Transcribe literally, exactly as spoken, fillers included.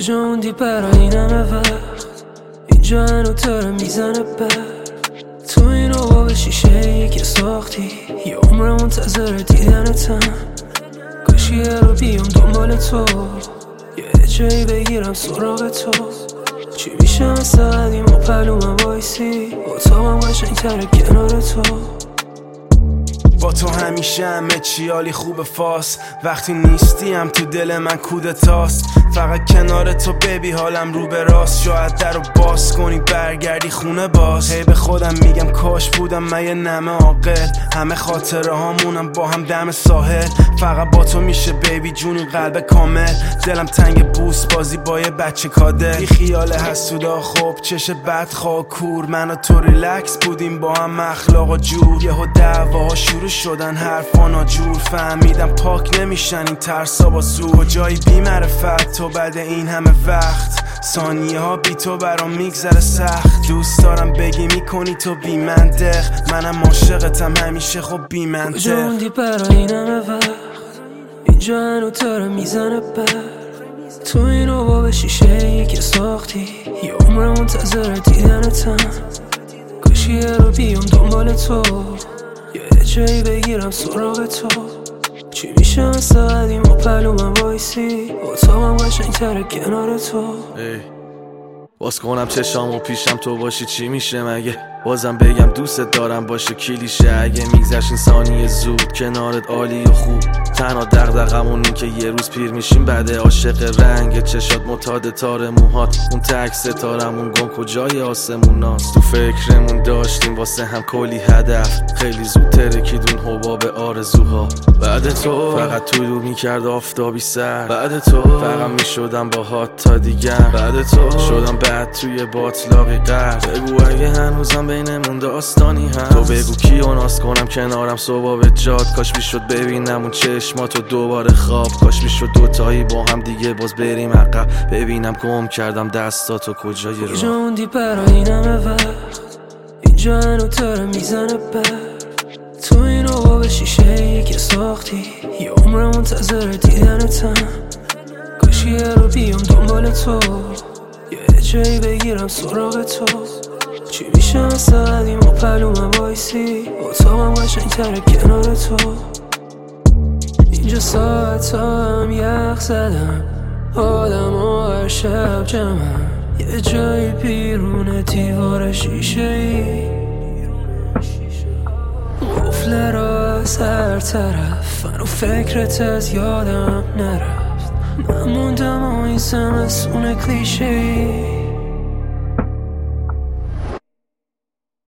کجا موندی برای این همه وقت؟ اینجا هنو داره میزنه برد. تو این آباب شیشه ای که ساختی یه عمر منتظر دیدنتم. کاش یه رو بیام دنبال تو، یه جایی بگیرم سراغ تو. چی میشه مثل قدیم و پلومم بایستی، اتاقم قشنگ‌تره کنار تو. با تو همیشه همه چی حالی خوب فاس، وقتی نیستی هم تو دل من کودتاست. فقط کنار تو ببی حالم رو به راست، شاید در رو باز کنی برگردی خونه باز. هی به خودم میگم کاش بودم من یه نمه عاقل، همه خاطره هامونم با هم دم ساحل. فقط با تو میشه بیبی جونی قلب کامل، دلم تنگ بوس بازی با یه بچه کادر. بی خیال حسودا خوب چشه بد خواه کور، من و تو ریلکس بودیم با هم اخلاق و جور. یهو دعواها شروع شدن حرفا ناجور، فهمیدم پاک نمیشن این ترسا با سور. کجایی بی معرفت تو بعد این همه وقت، ثانیه ها بی تو برام میگذره سخت. دوست دارم بگی میکنی تو بی منطق، منم عاشقتم همیشه خب بی منطق. کجا موندی برای این همه وقت؟ اینجا هنو داره میزنه برد. تو این آباب شیشه ای که ساختی یه عمر منتظر دیدنتم. کاش یه رو بیام دنبال تو، یه جایی بگیرم سراغ تو. چی میشه مثل قدیم و پلومم بایستی، اتاقم قشنگ‌تره کنار تو. باز کنم چشامو پیشم تو باشی چی میشه مگه؟ بازم بگم دوست دارم باشه کلیشه. اگه میگذشت این ثانیه زود کنارت عالی و خوب، تنها دغدغمون این که یه روز پیر میشیم بعد. عاشق رنگ چشات معتاد تار موهات، اون تک ستارمون گم کجای آسموناست. تو فکرمون داشتیم واسه هم کلی هدف، خیلی زود ترکیدون حباب آرزوها. بعد تو فقط طلوع میکرد آفتابی سر، بعد تو فقط میشدم باهات تا دیگر. بعد تو شدم بعد توی باطلاقی قرد. بگو اگه هنوزم بینمون داستانی هست، تو بگو کیو ناز کنم کنارم صبح به جاد. کاش میشد ببینم اون چشماتو دوباره خواب، کاش میشد دوتایی با هم دیگه باز بریم عقب. ببینم گم کردم دستاتو کجای راه. کجا موندی برای این همه وقت؟ اینجا هنو داره میزنه برد. تو این آباب شیشه ای که ساختی یه عمر منتظر دیدنتم. کاش یه رو بیام دنبال تو، یه جایی بگیرم سراغ تو. چی میشه مثل قدیم و پلومم بایستی، اتاقم قشنگ‌تره کنار تو. اینجا ساعت هم یخ زدم، آدم و هر شب جمعم. یه جایی بیرون دیوار شیشه ای، قفله را از هر طرف، من و فکرت از یادم نرفت. من موندم و این زمستون کلیشه ای،